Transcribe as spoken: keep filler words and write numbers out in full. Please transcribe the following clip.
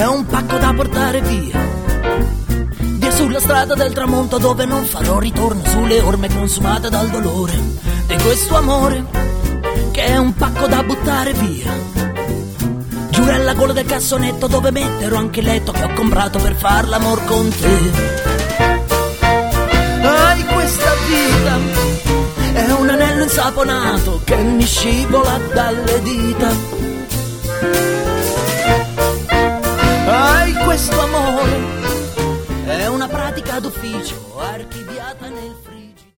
è un pacco da portare via. Via sulla strada del tramonto dove non farò ritorno, sulle orme consumate dal dolore di questo amore che è un pacco da buttare via. Giù alla gola del cassonetto dove metterò anche il letto che ho comprato per far l'amor con te. Ai, questa vita è un anello insaponato che mi scivola dalle dita. Ai, questo amore è una pratica d'ufficio archiviata nel freddo.